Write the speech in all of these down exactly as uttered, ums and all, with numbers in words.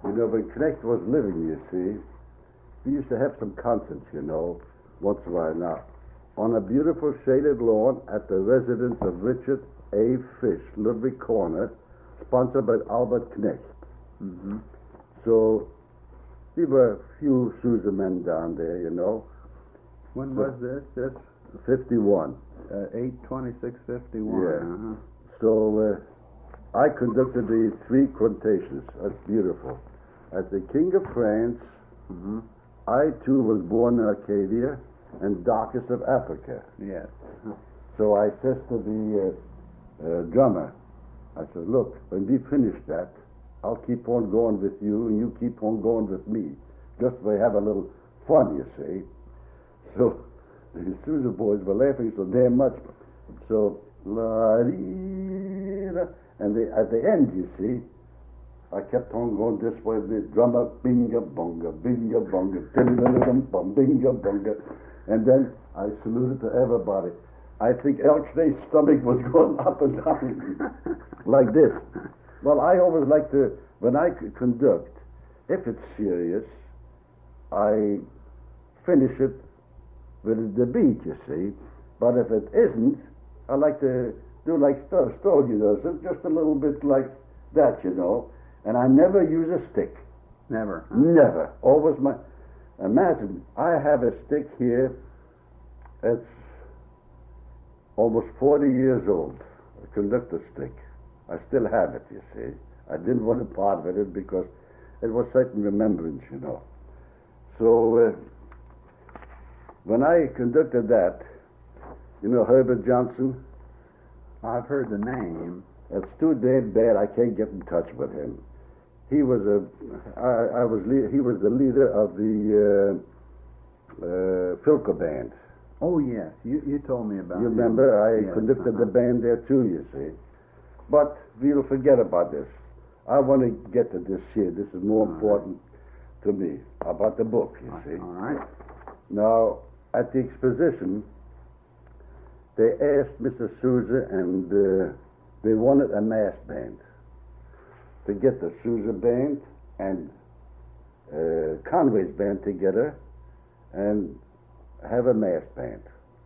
You know, when Knecht was living, you see, we used to have some concerts, you know, once in a while now, on a beautiful shaded lawn at the residence of Richard A. Fish, Ludwig Corner, sponsored by Albert Knecht. Mm-hmm. So, we were a few Sousa men down there, you know. When was this? This fifty-one. uh, eight twenty-six fifty-one. Yeah. Uh-huh. So, uh, I conducted the three quotations. That's beautiful. As the King of France, Mm-hmm. I too was born in Arcadia and darkest of Africa. Yes. So I says to the uh, uh, drummer, I said, look, when we finish that, I'll keep on going with you and you keep on going with me. Just so we have a little fun, you see. So the Sousa boys were laughing so damn much. So, la dee da, and the, at the end, you see, I kept on going this way, the drummer, binga bonga, binga bonga, bum, binga bonga, and then I saluted to everybody. I think Elkney's stomach was going up and down like this. Well, I always like to, when I conduct, if it's serious, I finish it with the beat, you see. But if it isn't, I like to do like Stogie does it, just a little bit like that, you know. And I never use a stick. Never. Huh? Never. Always my... Imagine, I have a stick here. It's almost forty years old. A conductor stick. I still have it, you see. I didn't want to part with it because it was certain remembrance, you know. So, uh, when I conducted that, you know Herbert Johnson? I've heard the name. It's too damn bad I can't get in touch with him. He was a, I, I was, le- he was the leader of the uh, uh, Filco band. Oh yes, you you told me about. You him. remember? I Yes, conducted uh-huh. the band there too, you see. But we'll forget about this. I want to get to this here. This is more All important to me, about the book, you All see. all right. Now, at the exposition, they asked Mister Sousa, and uh, they wanted a mass band. To get the Sousa band and uh, Conway's band together and have a mass band.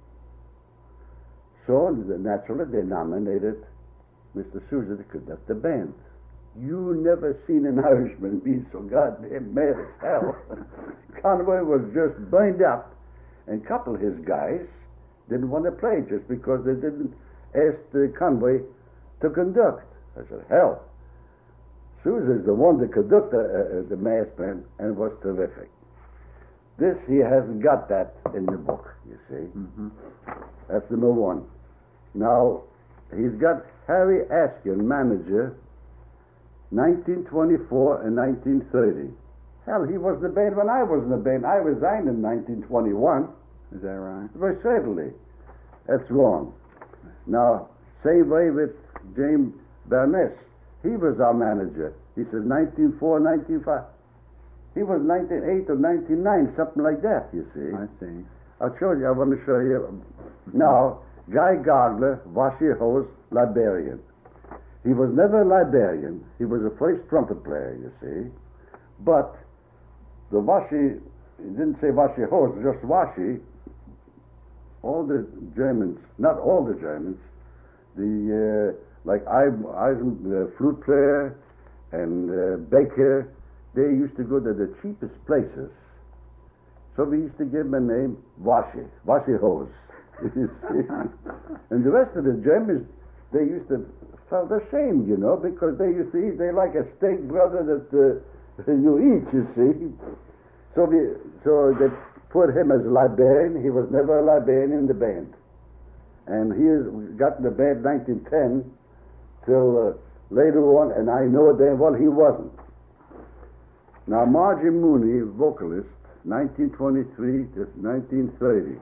So, naturally, they nominated Mister Sousa to conduct the band. You never seen an Irishman be so goddamn mad as hell. Conway was just burned up, and a couple of his guys didn't want to play just because they didn't ask uh, Conway to conduct. I said, hell, Sousa is the one to conduct the, uh, the mass band, and it was terrific. This, he hasn't got that in the book, you see. Mm-hmm. That's number one. Now, he's got Harry Askin, manager, nineteen twenty-four and nineteen thirty. Hell, he was in the band when I was in the band. I resigned in nineteen twenty-one. Is that right? Very certainly. That's wrong. Now, same way with James Barnes. He was our manager. He says nineteen oh four, nineteen oh five. He was nineteen oh eight or nineteen oh nine, something like that, you see. I see. I'll show you. I want to show you. Now, Guy Gardner, Washi Hose, Liberian. He was never a Liberian. He was a first trumpet player, you see. But the Washi, he didn't say Washi Hose, just Washi. All the Germans, not all the Germans, the, uh, like Eisen, the flute player, and uh, Baker, they used to go to the cheapest places. So we used to give them a name, Washi, Washi Hose. You see? And the rest of the Germans, they used to felt ashamed, you know, because they used to eat, they like a steak, brother, that uh, you eat, you see. So we, so they put him as a Liberian. He was never a Liberian in the band. And he has got in the band nineteen ten till uh, later on, and I know damn well he wasn't. Now, Margie Mooney, vocalist, nineteen twenty-three to nineteen thirty.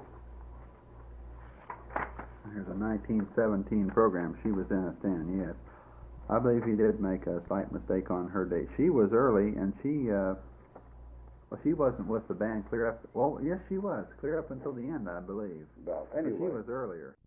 Here's a nineteen seventeen program she was in at then, yes. I believe he did make a slight mistake on her date. She was early, and she, uh, well, she wasn't with the band clear up, well, yes, she was, clear up until the end, I believe. Well, But anyway. she was earlier.